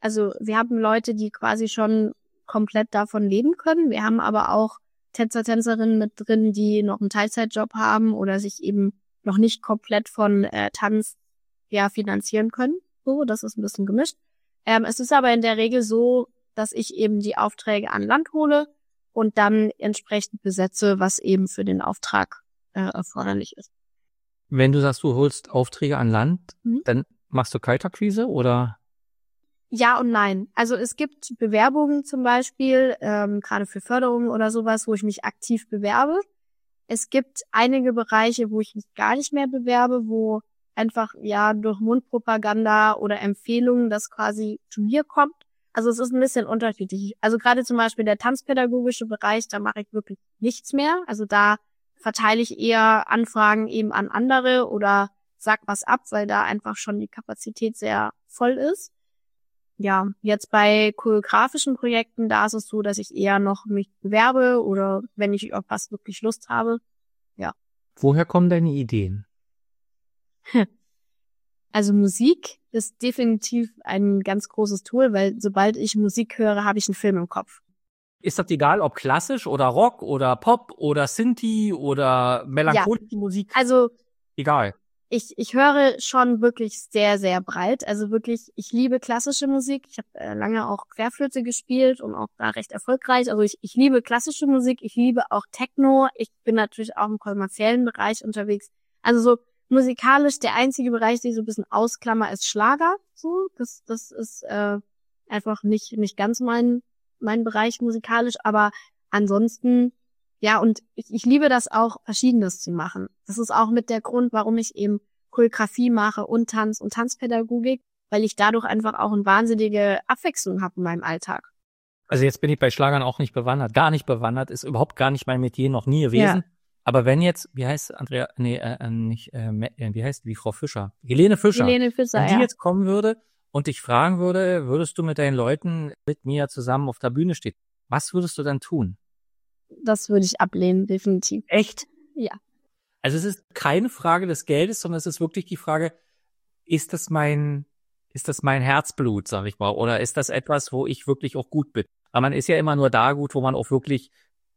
Leute, die quasi schon komplett davon leben können. Wir haben aber auch Tänzerinnen mit drin, die noch einen Teilzeitjob haben oder sich eben noch nicht komplett von Tanz finanzieren können. So, das ist ein bisschen gemischt. Es ist aber in der Regel so, dass ich eben die Aufträge an Land hole und dann entsprechend besetze, was eben für den Auftrag erforderlich ist. Wenn du sagst, du holst Aufträge an Land, dann machst du Kaltakquise oder? Ja und nein. Also es gibt Bewerbungen zum Beispiel, gerade für Förderungen oder sowas, wo ich mich aktiv bewerbe. Es gibt einige Bereiche, wo ich mich gar nicht mehr bewerbe, wo einfach durch Mundpropaganda oder Empfehlungen das quasi zu mir kommt. Also es ist ein bisschen unterschiedlich. Also gerade zum Beispiel der tanzpädagogische Bereich, da mache ich wirklich nichts mehr. Also da verteile ich eher Anfragen eben an andere oder sag was ab, weil da einfach schon die Kapazität sehr voll ist. Ja, jetzt bei choreografischen Projekten, da ist es so, dass ich eher noch mich bewerbe oder wenn ich auf was wirklich Lust habe, ja. Woher kommen deine Ideen? Also Musik ist definitiv ein ganz großes Tool, weil sobald ich Musik höre, habe ich einen Film im Kopf. Ist das egal, ob klassisch oder Rock oder Pop oder Synthi oder melancholische Musik? Also egal. Ich höre schon wirklich sehr, sehr breit. Also wirklich, ich liebe klassische Musik. Ich habe lange auch Querflöte gespielt und auch da recht erfolgreich. Also ich liebe klassische Musik. Ich liebe auch Techno. Ich bin natürlich auch im kommerziellen Bereich unterwegs. Also so musikalisch der einzige Bereich, den ich so ein bisschen ausklammer, ist Schlager. So, das ist einfach nicht ganz mein Bereich musikalisch, aber ansonsten, ja, und ich liebe das auch, Verschiedenes zu machen. Das ist auch mit der Grund, warum ich eben Choreografie mache und Tanz und Tanzpädagogik, weil ich dadurch einfach auch eine wahnsinnige Abwechslung habe in meinem Alltag. Also jetzt bin ich bei Schlagern auch nicht bewandert, gar nicht bewandert, ist überhaupt gar nicht mein Metier, noch nie gewesen. Ja. Aber wenn jetzt, wie heißt Andrea, wie heißt die Frau Fischer? Helene Fischer. Helene Fischer, wenn die ja. jetzt kommen würde und dich fragen würde, würdest du mit deinen Leuten mit mir zusammen auf der Bühne stehen? Was würdest du dann tun? Das würde ich ablehnen, definitiv. Echt? Ja. Also es ist keine Frage des Geldes, sondern es ist wirklich die Frage, ist das mein Herzblut, sag ich mal, oder ist das etwas, wo ich wirklich auch gut bin? Aber man ist ja immer nur da gut, wo man auch wirklich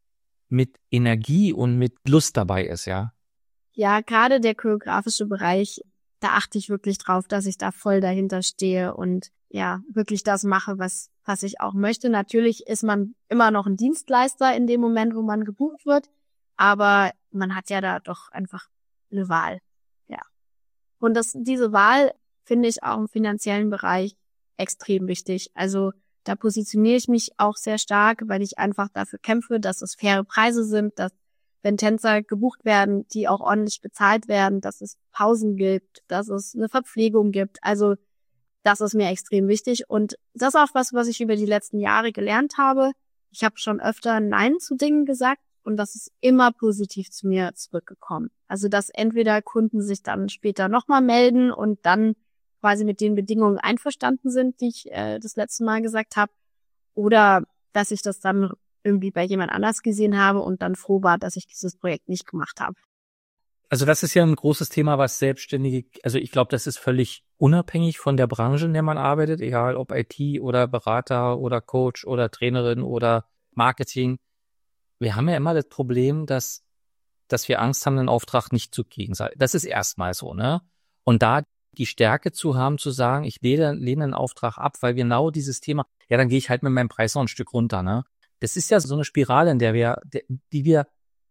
mit Energie und mit Lust dabei ist, ja. Ja, gerade der choreografische Bereich, da achte ich wirklich drauf, dass ich da voll dahinter stehe und ja, wirklich das mache, was ich auch möchte. Natürlich ist man immer noch ein Dienstleister in dem Moment, wo man gebucht wird, aber man hat ja da doch einfach eine Wahl, ja. Und diese Wahl finde ich auch im finanziellen Bereich extrem wichtig. Also da positioniere ich mich auch sehr stark, weil ich einfach dafür kämpfe, dass es faire Preise sind, dass wenn Tänzer gebucht werden, die auch ordentlich bezahlt werden, dass es Pausen gibt, dass es eine Verpflegung gibt. Also das ist mir extrem wichtig. Und das ist auch was ich über die letzten Jahre gelernt habe. Ich habe schon öfter Nein zu Dingen gesagt und das ist immer positiv zu mir zurückgekommen. Also dass entweder Kunden sich dann später nochmal melden und dann quasi mit den Bedingungen einverstanden sind, die ich das letzte Mal gesagt habe, oder dass ich das dann irgendwie bei jemand anders gesehen habe und dann froh war, dass ich dieses Projekt nicht gemacht habe. Also das ist ja ein großes Thema, was Selbstständige, also ich glaube, das ist völlig unabhängig von der Branche, in der man arbeitet, egal ob IT oder Berater oder Coach oder Trainerin oder Marketing. Wir haben ja immer das Problem, dass wir Angst haben, einen Auftrag nicht zu kriegen. Das ist erstmal so, ne? Und da die Stärke zu haben, zu sagen, ich lehne einen Auftrag ab, weil genau dieses Thema, ja, dann gehe ich halt mit meinem Preis noch ein Stück runter, ne? Das ist ja so eine Spirale, in der die wir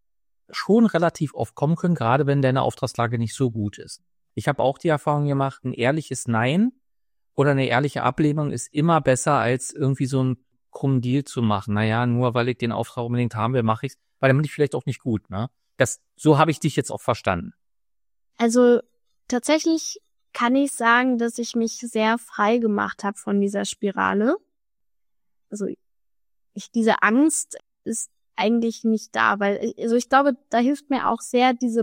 schon relativ oft kommen können, gerade wenn deine Auftragslage nicht so gut ist. Ich habe auch die Erfahrung gemacht, ein ehrliches Nein oder eine ehrliche Ablehnung ist immer besser, als irgendwie so einen krummen Deal zu machen. Naja, nur weil ich den Auftrag unbedingt haben will, mache ich es, weil dann bin ich vielleicht auch nicht gut, ne? So habe ich dich jetzt auch verstanden. Also tatsächlich kann ich sagen, dass ich mich sehr frei gemacht habe von dieser Spirale. Also diese Angst ist eigentlich nicht da, weil also ich glaube, da hilft mir auch sehr diese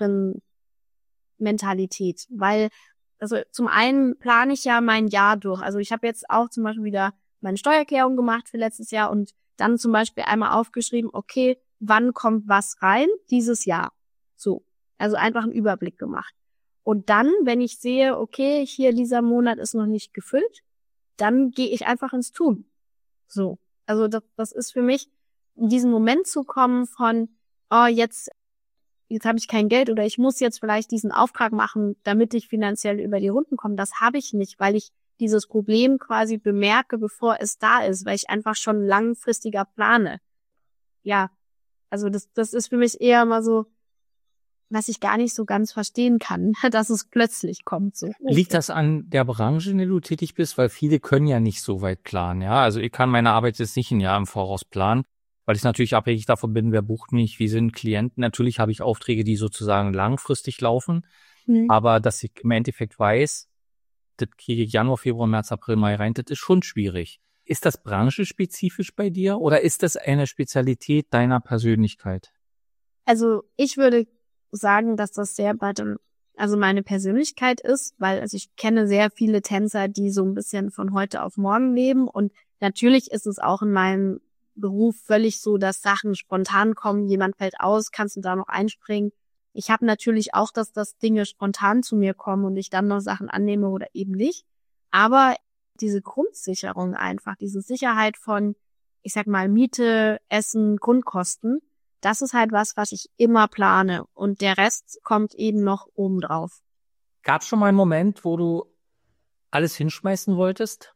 Macherin-Mentalität, weil also zum einen plane ich ja mein Jahr durch. Also ich habe jetzt auch zum Beispiel wieder meine Steuererklärung gemacht für letztes Jahr und dann zum Beispiel einmal aufgeschrieben, okay, wann kommt was rein dieses Jahr? So, also einfach einen Überblick gemacht. Und dann, wenn ich sehe, okay, hier dieser Monat ist noch nicht gefüllt, dann gehe ich einfach ins Tun. So, also das ist für mich, in diesen Moment zu kommen von, oh, jetzt habe ich kein Geld oder ich muss jetzt vielleicht diesen Auftrag machen, damit ich finanziell über die Runden komme. Das habe ich nicht, weil ich dieses Problem quasi bemerke, bevor es da ist, weil ich einfach schon langfristiger plane. Ja, also das ist für mich eher mal so, was ich gar nicht so ganz verstehen kann, dass es plötzlich kommt. So. Liegt das an der Branche, in der du tätig bist? Weil viele können ja nicht so weit planen, ja. Also ich kann meine Arbeit jetzt nicht ein Jahr im Voraus planen, weil ich natürlich abhängig davon bin, wer bucht mich, wie sind Klienten. Natürlich habe ich Aufträge, die sozusagen langfristig laufen, aber dass ich im Endeffekt weiß, das kriege ich Januar, Februar, März, April, Mai rein, das ist schon schwierig. Ist das branchenspezifisch bei dir oder ist das eine Spezialität deiner Persönlichkeit? Also ich würde sagen, dass das sehr also meine Persönlichkeit ist, weil also ich kenne sehr viele Tänzer, die so ein bisschen von heute auf morgen leben und natürlich ist es auch in meinem Beruf völlig so, dass Sachen spontan kommen, jemand fällt aus, kannst du da noch einspringen. Ich habe natürlich auch, dass Dinge spontan zu mir kommen und ich dann noch Sachen annehme oder eben nicht, aber diese Grundsicherung einfach, diese Sicherheit von, ich sag mal, Miete, Essen, Grundkosten, das ist halt was ich immer plane und der Rest kommt eben noch oben drauf. Gab es schon mal einen Moment, wo du alles hinschmeißen wolltest?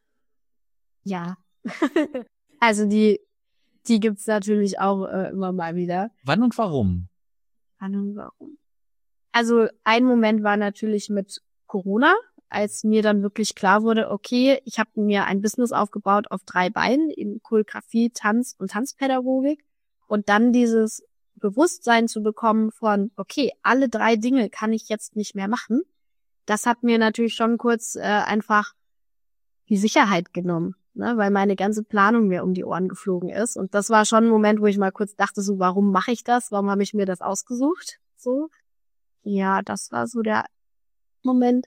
Ja, also die gibt's natürlich auch immer mal wieder. Wann und warum? Wann und warum? Also ein Moment war natürlich mit Corona, als mir dann wirklich klar wurde, okay, ich habe mir ein Business aufgebaut auf 3 Beinen, in Choreografie, Tanz und Tanzpädagogik. Und dann dieses Bewusstsein zu bekommen von, okay, alle 3 Dinge kann ich jetzt nicht mehr machen. Das hat mir natürlich schon kurz einfach die Sicherheit genommen, ne, weil meine ganze Planung mir um die Ohren geflogen ist. Und das war schon ein Moment, wo ich mal kurz dachte, so, warum mache ich das? Warum habe ich mir das ausgesucht? So, ja, das war so der Moment.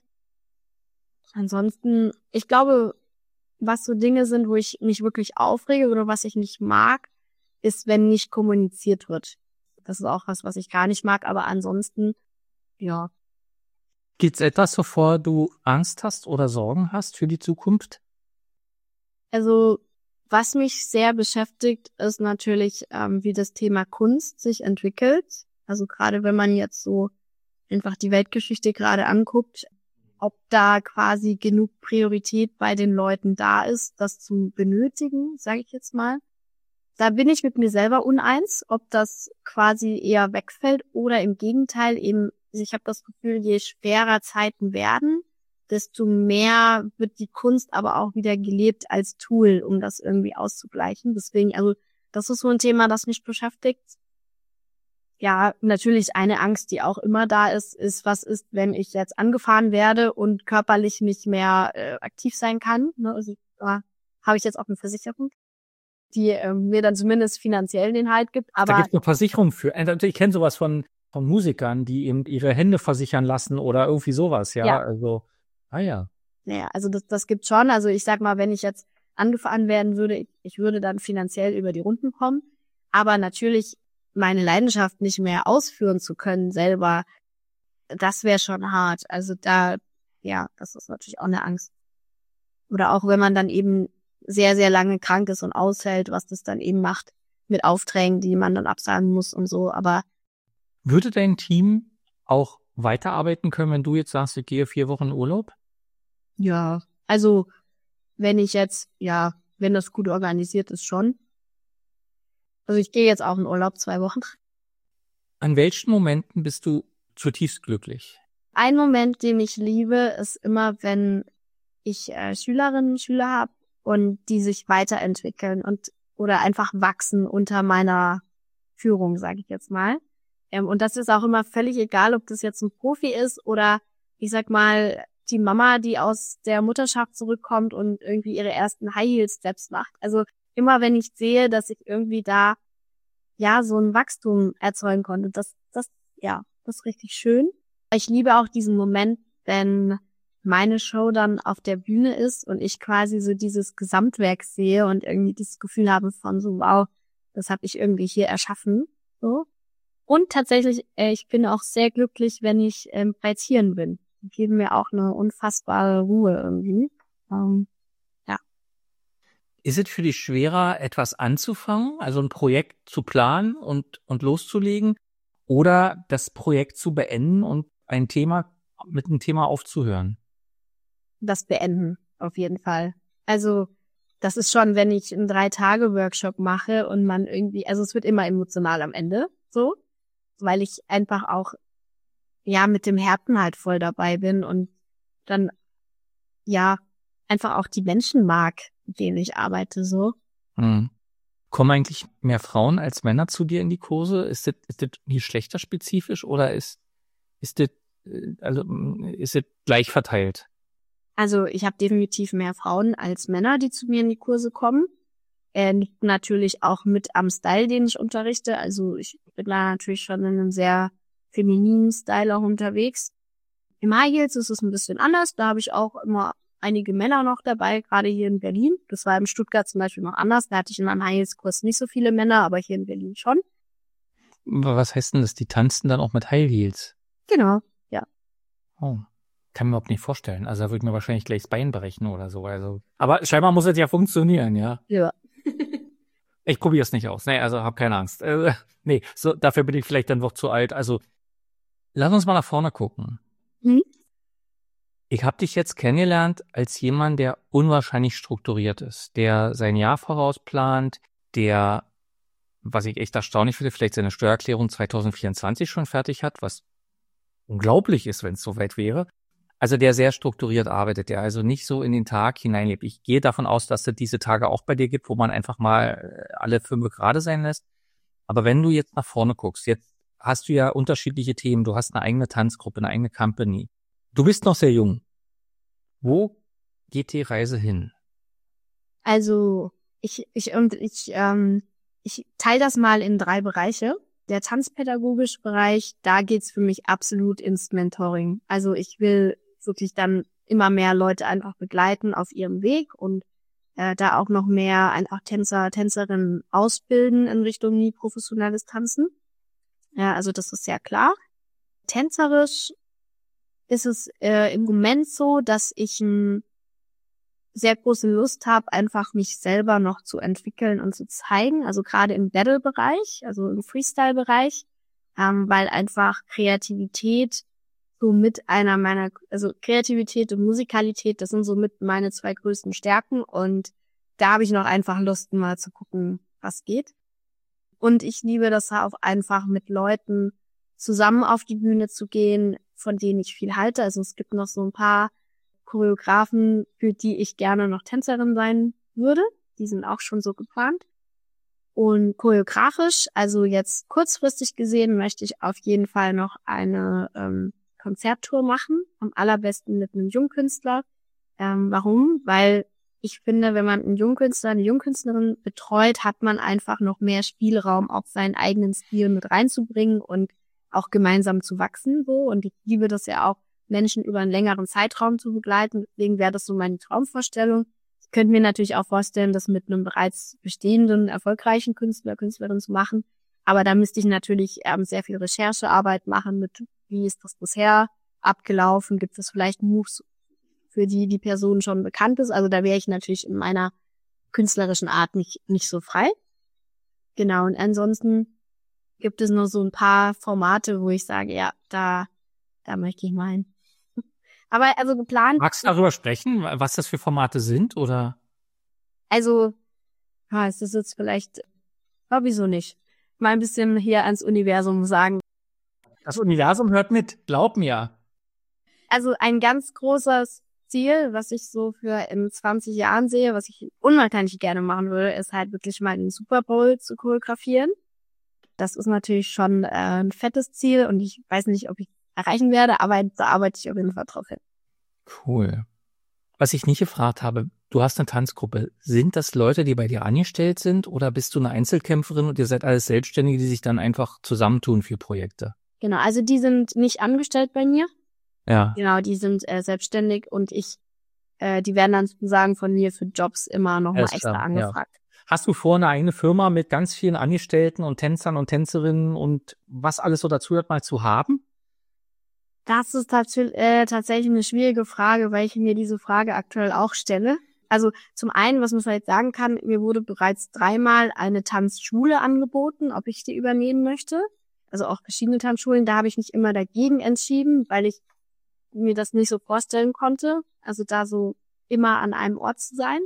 Ansonsten, ich glaube, was so Dinge sind, wo ich mich wirklich aufrege oder was ich nicht mag, ist, wenn nicht kommuniziert wird. Das ist auch was ich gar nicht mag, aber ansonsten, ja. Gibt's etwas, wovor du Angst hast oder Sorgen hast für die Zukunft? Also, was mich sehr beschäftigt, ist natürlich, wie das Thema Kunst sich entwickelt. Also gerade wenn man jetzt so einfach die Weltgeschichte gerade anguckt, ob da quasi genug Priorität bei den Leuten da ist, das zu benötigen, sage ich jetzt mal. Da bin ich mit mir selber uneins, ob das quasi eher wegfällt oder im Gegenteil eben, ich habe das Gefühl, je schwerer Zeiten werden, desto mehr wird die Kunst aber auch wieder gelebt als Tool, um das irgendwie auszugleichen. Deswegen, also das ist so ein Thema, das mich beschäftigt. Ja, natürlich eine Angst, die auch immer da ist, was ist, wenn ich jetzt angefahren werde und körperlich nicht mehr aktiv sein kann. Ne? Also da habe ich jetzt auch eine Versicherung, die mir dann zumindest finanziell den Halt gibt. Aber da gibt es eine Versicherung für. Ich kenne sowas von Musikern, die eben ihre Hände versichern lassen oder irgendwie sowas, ja. Ja. Also, ja. Naja, also das gibt's schon. Also ich sag mal, wenn ich jetzt angefahren werden würde, ich würde dann finanziell über die Runden kommen. Aber natürlich meine Leidenschaft nicht mehr ausführen zu können selber, das wäre schon hart. Also da, ja, das ist natürlich auch eine Angst. Oder auch wenn man dann eben sehr, sehr lange krank ist und aushält, was das dann eben macht mit Aufträgen, die man dann absagen muss und so. Aber würde dein Team auch weiterarbeiten können, wenn du jetzt sagst, ich gehe 4 Wochen in Urlaub? ja, also wenn ich jetzt, ja, wenn das gut organisiert ist, schon. Also ich gehe jetzt auch in Urlaub 2 Wochen. An welchen Momenten bist du zutiefst glücklich? Ein Moment, den ich liebe, ist immer, wenn ich Schülerinnen und Schüler habe und die sich weiterentwickeln und oder einfach wachsen unter meiner Führung, sage ich jetzt mal. Und das ist auch immer völlig egal, ob das jetzt ein Profi ist oder ich sag mal die Mama, die aus der Mutterschaft zurückkommt und irgendwie ihre ersten High-Heel-Steps macht. Also immer wenn ich sehe, dass ich irgendwie da ja so ein Wachstum erzeugen konnte, das ist richtig schön. Ich liebe auch diesen Moment, wenn meine Show dann auf der Bühne ist und ich quasi so dieses Gesamtwerk sehe und irgendwie dieses Gefühl habe von so, wow, das habe ich irgendwie hier erschaffen. So. Und tatsächlich, ich bin auch sehr glücklich, wenn ich bei Tieren bin. Die geben mir auch eine unfassbare Ruhe irgendwie. Ja. Ist es für dich schwerer, etwas anzufangen, also ein Projekt zu planen und loszulegen, oder das Projekt zu beenden und mit einem Thema aufzuhören? Das beenden, auf jeden Fall. Also das ist schon, wenn ich einen 3-Tage-Workshop mache und man irgendwie, also es wird immer emotional am Ende, so, weil ich einfach auch, ja, mit dem Herzen halt voll dabei bin und dann, ja, einfach auch die Menschen mag, mit denen ich arbeite, so. Mhm. Kommen eigentlich mehr Frauen als Männer zu dir in die Kurse? Ist das geschlechterspezifisch oder ist das gleich verteilt? Also ich habe definitiv mehr Frauen als Männer, die zu mir in die Kurse kommen. Liegt natürlich auch mit am Style, den ich unterrichte. Also ich bin da natürlich schon in einem sehr femininen Style auch unterwegs. Im High Heels ist es ein bisschen anders. Da habe ich auch immer einige Männer noch dabei, gerade hier in Berlin. Das war in Stuttgart zum Beispiel noch anders. Da hatte ich in meinem High Heels Kurs nicht so viele Männer, aber hier in Berlin schon. Was heißt denn das? Die tanzen dann auch mit High Heels? Genau, ja. Oh. Kann mir überhaupt nicht vorstellen. Also da würde ich mir wahrscheinlich gleich das Bein brechen oder so. Also, aber scheinbar muss es ja funktionieren, ja. Ja. Ich probiere es nicht aus. Nee, also hab keine Angst. Nee, so, dafür bin ich vielleicht dann doch zu alt. Also lass uns mal nach vorne gucken. Hm? Ich habe dich jetzt kennengelernt als jemand, der unwahrscheinlich strukturiert ist, der sein Jahr vorausplant, der, was ich echt erstaunlich finde, vielleicht seine Steuererklärung 2024 schon fertig hat, was unglaublich ist, wenn es soweit wäre. Also der sehr strukturiert arbeitet, der also nicht so in den Tag hineinlebt. Ich gehe davon aus, dass es diese Tage auch bei dir gibt, wo man einfach mal alle 5 gerade sein lässt. Aber wenn du jetzt nach vorne guckst, jetzt hast du ja unterschiedliche Themen. Du hast eine eigene Tanzgruppe, eine eigene Company. Du bist noch sehr jung. Wo geht die Reise hin? Also ich teile das mal in 3 Bereiche. Der tanzpädagogische Bereich, da geht's für mich absolut ins Mentoring. Also ich will wirklich dann immer mehr Leute einfach begleiten auf ihrem Weg und da auch noch mehr einfach Tänzer, Tänzerinnen ausbilden in Richtung nie professionelles Tanzen. Ja, also das ist sehr klar. Tänzerisch ist es im Moment so, dass ich sehr große Lust habe, einfach mich selber noch zu entwickeln und zu zeigen. Also gerade im Battle-Bereich, also im Freestyle-Bereich, weil einfach Kreativität so mit also Kreativität und Musikalität, das sind so mit meine 2 größten Stärken und da habe ich noch einfach Lust, mal zu gucken, was geht. Und ich liebe das auch einfach mit Leuten zusammen auf die Bühne zu gehen, von denen ich viel halte. Also es gibt noch so ein paar Choreografen, für die ich gerne noch Tänzerin sein würde. Die sind auch schon so geplant. Und choreografisch, also jetzt kurzfristig gesehen, möchte ich auf jeden Fall noch eine Konzerttour machen. Am allerbesten mit einem Jungkünstler. Warum? Weil ich finde, wenn man einen Jungkünstler, eine Jungkünstlerin betreut, hat man einfach noch mehr Spielraum, auch seinen eigenen Stil mit reinzubringen und auch gemeinsam zu wachsen. So. Und ich liebe das ja auch, Menschen über einen längeren Zeitraum zu begleiten. Deswegen wäre das so meine Traumvorstellung. Ich könnte mir natürlich auch vorstellen, das mit einem bereits bestehenden, erfolgreichen Künstler, Künstlerin zu machen. Aber da müsste ich natürlich sehr viel Recherchearbeit machen mit, wie ist das bisher abgelaufen? Gibt es vielleicht Moves, für die Person schon bekannt ist? Also da wäre ich natürlich in meiner künstlerischen Art nicht so frei. Genau, und ansonsten gibt es noch so ein paar Formate, wo ich sage, ja, da möchte ich mal hin. Aber also geplant. Magst du darüber sprechen, was das für Formate sind, oder? Also, ist das jetzt vielleicht, wieso nicht? Mal ein bisschen hier ans Universum sagen. Das Universum hört mit, glaub mir. Also ein ganz großes Ziel, was ich so für in 20 Jahren sehe, was ich unwahrscheinlich gerne machen würde, ist halt wirklich mal den Super Bowl zu choreografieren. Das ist natürlich schon ein fettes Ziel und ich weiß nicht, ob ich erreichen werde, aber da arbeite ich auf jeden Fall drauf hin. Cool. Was ich nicht gefragt habe, du hast eine Tanzgruppe. Sind das Leute, die bei dir angestellt sind oder bist du eine Einzelkämpferin und ihr seid alles Selbstständige, die sich dann einfach zusammentun für Projekte? Genau, also die sind nicht angestellt bei mir. Ja. Genau, die sind selbstständig und die werden dann sozusagen von mir für Jobs immer noch mal extra angefragt. Ja. Hast du vor, eine eigene Firma mit ganz vielen Angestellten und Tänzern und Tänzerinnen und was alles so dazu hört, mal zu haben? Das ist tatsächlich eine schwierige Frage, weil ich mir diese Frage aktuell auch stelle. Also zum einen, was man vielleicht sagen kann, mir wurde bereits 3-mal eine Tanzschule angeboten, ob ich die übernehmen möchte. Also auch verschiedene Tanzschulen. Da habe ich mich immer dagegen entschieden, weil ich mir das nicht so vorstellen konnte. Also da so immer an einem Ort zu sein.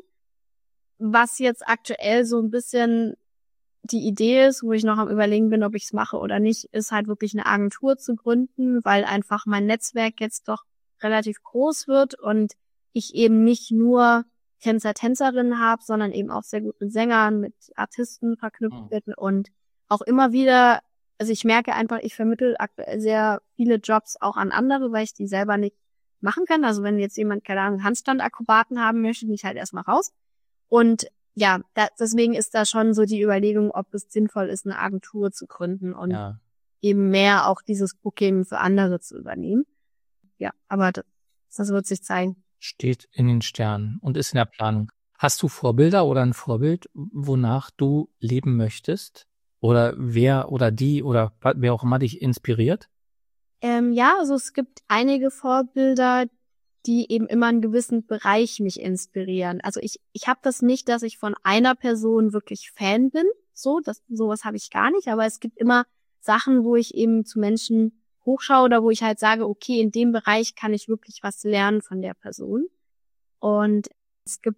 Was jetzt aktuell so ein bisschen die Idee ist, wo ich noch am Überlegen bin, ob ich es mache oder nicht, ist halt wirklich eine Agentur zu gründen, weil einfach mein Netzwerk jetzt doch relativ groß wird und ich eben nicht nur Tänzer, Tänzerinnen habe, sondern eben auch sehr gut mit Sängern, mit Artisten verknüpft bin und auch immer wieder, also ich merke einfach, ich vermittle aktuell sehr viele Jobs auch an andere, weil ich die selber nicht machen kann. Also wenn jetzt jemand, keine Ahnung, Handstandakrobaten haben möchte, bin ich halt erstmal raus. Und ja, deswegen ist da schon so die Überlegung, ob es sinnvoll ist, eine Agentur zu gründen und eben mehr auch dieses Booking für andere zu übernehmen. Ja, aber das wird sich zeigen. Steht in den Sternen und ist in der Planung. Hast du Vorbilder oder ein Vorbild, wonach du leben möchtest? Oder wer oder die oder wer auch immer dich inspiriert? Ja, also es gibt einige Vorbilder, die eben immer einen gewissen Bereich mich inspirieren. Also ich habe das nicht, dass ich von einer Person wirklich Fan bin. Sowas habe ich gar nicht. Aber es gibt immer Sachen, wo ich eben zu Menschen hochschaue oder wo ich halt sage, okay, in dem Bereich kann ich wirklich was lernen von der Person. Und es gibt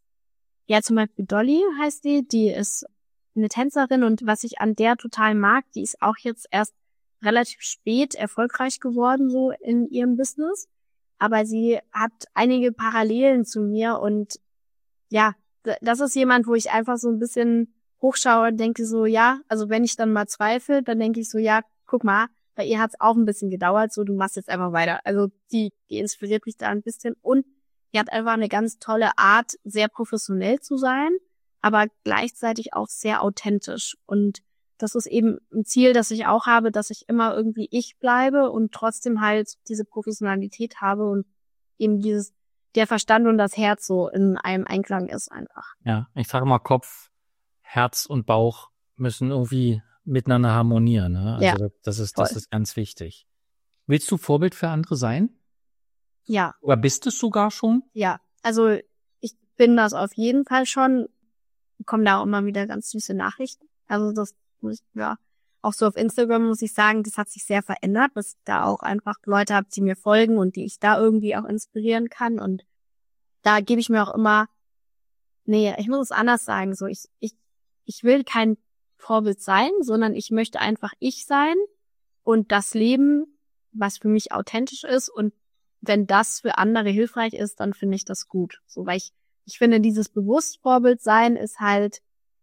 ja zum Beispiel Dolly heißt die ist eine Tänzerin und was ich an der total mag, die ist auch jetzt erst relativ spät erfolgreich geworden, so in ihrem Business. Aber sie hat einige Parallelen zu mir und ja, das ist jemand, wo ich einfach so ein bisschen hochschaue und denke so, ja, also wenn ich dann mal zweifle, dann denke ich so, ja, guck mal, bei ihr hat es auch ein bisschen gedauert, so du machst jetzt einfach weiter. Also die inspiriert mich da ein bisschen und die hat einfach eine ganz tolle Art, sehr professionell zu sein, aber gleichzeitig auch sehr authentisch. Und das ist eben ein Ziel, das ich auch habe, dass ich immer irgendwie ich bleibe und trotzdem halt diese Professionalität habe und eben der Verstand und das Herz so in einem Einklang ist einfach. Ja, ich sage mal, Kopf, Herz und Bauch müssen irgendwie miteinander harmonieren. Ne? Also Ja, das ist ganz wichtig. Willst du Vorbild für andere sein? Ja. Oder bist du es sogar schon? Ja, also ich bin das auf jeden Fall schon. Kommen da auch immer wieder ganz süße Nachrichten. Also das muss ich, ja, auch so auf Instagram muss ich sagen, das hat sich sehr verändert, dass ich da auch einfach Leute habe, die mir folgen und die ich da irgendwie auch inspirieren kann. Und da gebe ich mir auch immer, nee, ich muss es anders sagen, so ich will kein Vorbild sein, sondern ich möchte einfach ich sein und das Leben, was für mich authentisch ist. Und wenn das für andere hilfreich ist, dann finde ich das gut. So, weil ich finde, dieses bewusst Vorbild sein ist halt,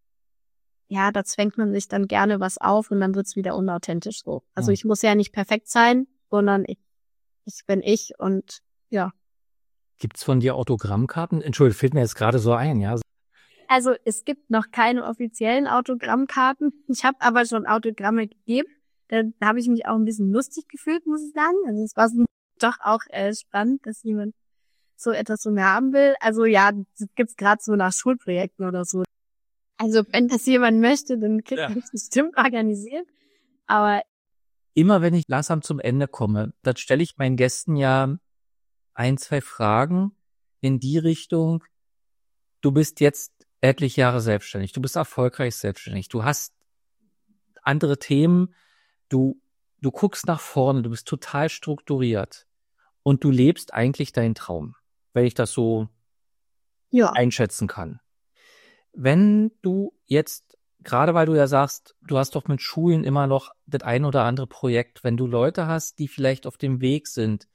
ja, da zwängt man sich dann gerne was auf und dann wird's wieder unauthentisch so. Also ich muss ja nicht perfekt sein, sondern ich bin ich und ja. Gibt's von dir Autogrammkarten? Entschuldigung, fällt mir jetzt gerade so ein, ja. Also es gibt noch keine offiziellen Autogrammkarten. Ich habe aber schon Autogramme gegeben. Da habe ich mich auch ein bisschen lustig gefühlt, muss ich sagen. Also es war doch auch spannend, dass jemand so etwas von mir haben will. Also ja, das gibt's gerade so nach Schulprojekten oder so. Also wenn das jemand möchte, dann kriegt man das bestimmt organisiert. Aber immer wenn ich langsam zum Ende komme, dann stelle ich meinen Gästen ja 1, 2 Fragen in die Richtung. Du bist jetzt etliche Jahre selbstständig, du bist erfolgreich selbstständig, du hast andere Themen, du guckst nach vorne, du bist total strukturiert und du lebst eigentlich deinen Traum, wenn ich das so einschätzen kann. Wenn du jetzt, gerade weil du ja sagst, du hast doch mit Schulen immer noch das ein oder andere Projekt, wenn du Leute hast, die vielleicht auf dem Weg sind,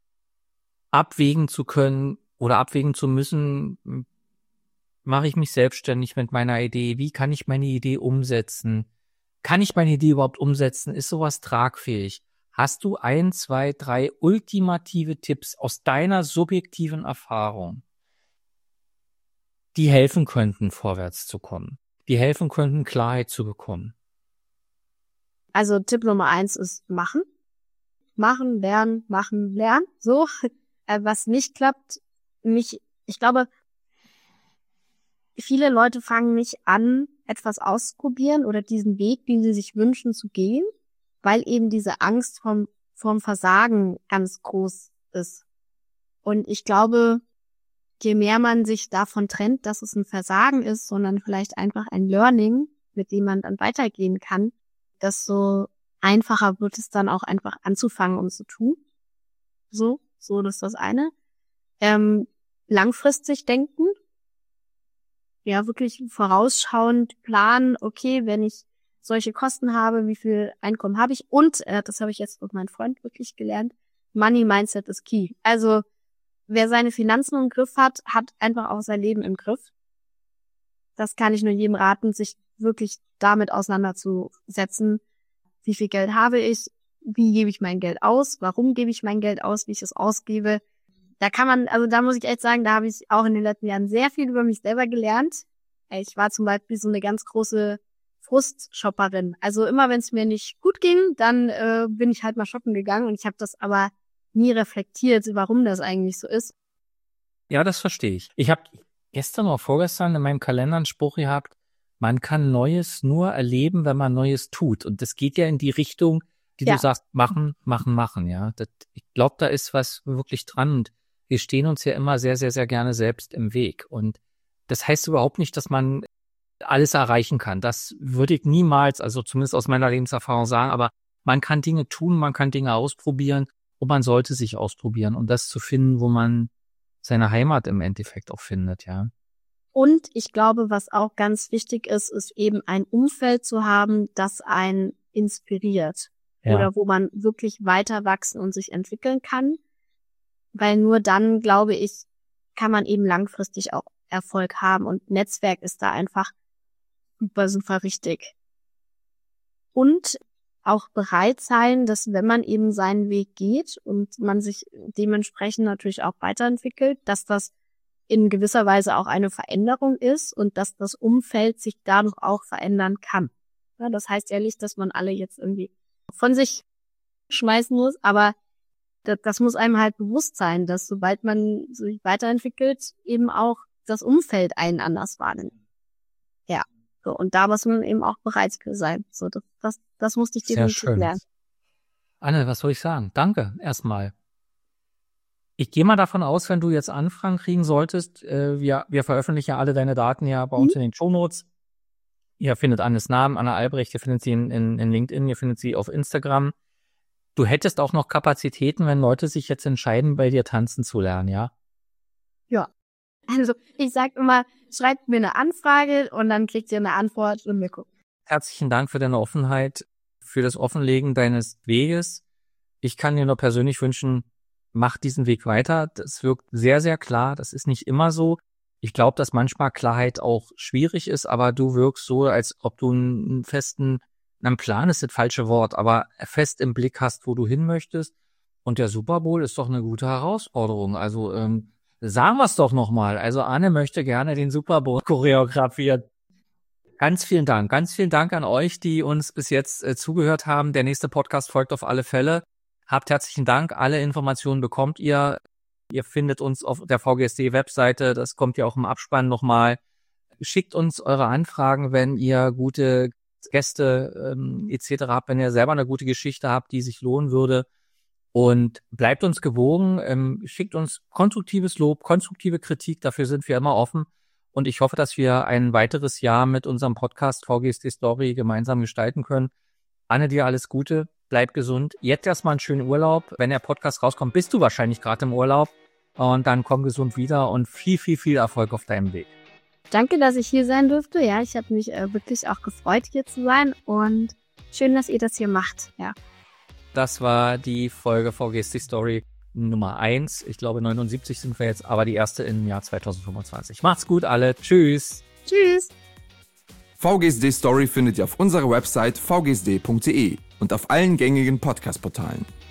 abwägen zu können oder abwägen zu müssen, mache ich mich selbstständig mit meiner Idee, wie kann ich meine Idee umsetzen? Kann ich meine Idee überhaupt umsetzen? Ist sowas tragfähig? Hast du 1, 2, 3 ultimative Tipps aus deiner subjektiven Erfahrung, die helfen könnten, vorwärts zu kommen, die helfen könnten, Klarheit zu bekommen? Also Tipp Nummer 1 ist machen. Machen, lernen, so. Was nicht klappt, ich glaube, viele Leute fangen nicht an, etwas auszuprobieren oder diesen Weg, den sie sich wünschen, zu gehen, weil eben diese Angst vom Versagen ganz groß ist. Und ich glaube, je mehr man sich davon trennt, dass es ein Versagen ist, sondern vielleicht einfach ein Learning, mit dem man dann weitergehen kann, desto einfacher wird es dann auch einfach anzufangen und zu tun. So, das ist das eine. Langfristig denken. Ja, wirklich vorausschauend planen, okay, wenn ich solche Kosten habe, wie viel Einkommen habe ich? Und, das habe ich jetzt mit meinem Freund wirklich gelernt, Money Mindset ist key. Also, wer seine Finanzen im Griff hat, hat einfach auch sein Leben im Griff. Das kann ich nur jedem raten, sich wirklich damit auseinanderzusetzen. Wie viel Geld habe ich? Wie gebe ich mein Geld aus? Warum gebe ich mein Geld aus? Wie ich es ausgebe? Da kann man, also da muss ich echt sagen, da habe ich auch in den letzten Jahren sehr viel über mich selber gelernt. Ich war zum Beispiel so eine ganz große Frustshopperin. Also immer, wenn es mir nicht gut ging, dann bin ich halt mal shoppen gegangen und ich habe das aber nie reflektiert, warum das eigentlich so ist. Ja, das verstehe ich. Ich habe gestern oder vorgestern in meinem Kalender einen Spruch gehabt, man kann Neues nur erleben, wenn man Neues tut. Und das geht ja in die Richtung, die du sagst, machen, ja. Ich glaube, da ist was wirklich dran. Und wir stehen uns ja immer sehr, sehr, sehr gerne selbst im Weg. Und das heißt überhaupt nicht, dass man alles erreichen kann. Das würde ich niemals, also zumindest aus meiner Lebenserfahrung sagen, aber man kann Dinge tun, man kann Dinge ausprobieren und man sollte sich ausprobieren, um das zu finden, wo man seine Heimat im Endeffekt auch findet, ja. Und ich glaube, was auch ganz wichtig ist, ist eben ein Umfeld zu haben, das einen inspiriert. oder wo man wirklich weiter wachsen und sich entwickeln kann. Weil nur dann, glaube ich, kann man eben langfristig auch Erfolg haben und Netzwerk ist da einfach super, super wichtig. Und auch bereit sein, dass wenn man eben seinen Weg geht und man sich dementsprechend natürlich auch weiterentwickelt, dass das in gewisser Weise auch eine Veränderung ist und dass das Umfeld sich dadurch auch verändern kann. Ja, das heißt ja nicht, dass man alle jetzt irgendwie von sich schmeißen muss, aber das muss einem halt bewusst sein, dass sobald man sich weiterentwickelt, eben auch das Umfeld einen anders wahrnimmt. Ja, so, und da muss man eben auch bereit für sein. So, das musste ich definitiv lernen. Anne, was soll ich sagen? Danke erstmal. Ich gehe mal davon aus, wenn du jetzt Anfragen kriegen solltest, wir veröffentlichen ja alle deine Daten ja bei uns in den Shownotes. Ihr findet Annes Namen, Anne Albrecht, ihr findet sie in LinkedIn, ihr findet sie auf Instagram. Du hättest auch noch Kapazitäten, wenn Leute sich jetzt entscheiden, bei dir tanzen zu lernen, ja? Ja. Also, ich sag immer, schreibt mir eine Anfrage und dann kriegt ihr eine Antwort und wir gucken. Herzlichen Dank für deine Offenheit, für das Offenlegen deines Weges. Ich kann dir nur persönlich wünschen, mach diesen Weg weiter. Das wirkt sehr, sehr klar. Das ist nicht immer so. Ich glaube, dass manchmal Klarheit auch schwierig ist, aber du wirkst so, als ob du einen Plan ist das falsche Wort, aber fest im Blick hast, wo du hin möchtest. Und der Super Bowl ist doch eine gute Herausforderung. Also sagen wir es doch nochmal. Also Anne möchte gerne den Super Bowl choreografieren. Ganz vielen Dank an euch, die uns bis jetzt zugehört haben. Der nächste Podcast folgt auf alle Fälle. Habt herzlichen Dank. Alle Informationen bekommt ihr. Ihr findet uns auf der VGSD-Webseite. Das kommt ja auch im Abspann nochmal. Schickt uns eure Anfragen, wenn ihr gute Gäste etc. habt, wenn ihr selber eine gute Geschichte habt, die sich lohnen würde. Und bleibt uns gewogen. Schickt uns konstruktives Lob, konstruktive Kritik. Dafür sind wir immer offen. Und ich hoffe, dass wir ein weiteres Jahr mit unserem Podcast VGSD Story gemeinsam gestalten können. Anne, dir alles Gute. Bleib gesund. Jetzt erstmal einen schönen Urlaub. Wenn der Podcast rauskommt, bist du wahrscheinlich gerade im Urlaub. Und dann komm gesund wieder und viel, viel, viel Erfolg auf deinem Weg. Danke, dass ich hier sein durfte. Ja, ich habe mich wirklich auch gefreut, hier zu sein. Und schön, dass ihr das hier macht. Ja. Das war die Folge VGSD Story Nummer 1. Ich glaube, 79 sind wir jetzt, aber die erste im Jahr 2025. Macht's gut, alle. Tschüss. Tschüss. VGSD Story findet ihr auf unserer Website vgsd.de und auf allen gängigen Podcast-Portalen.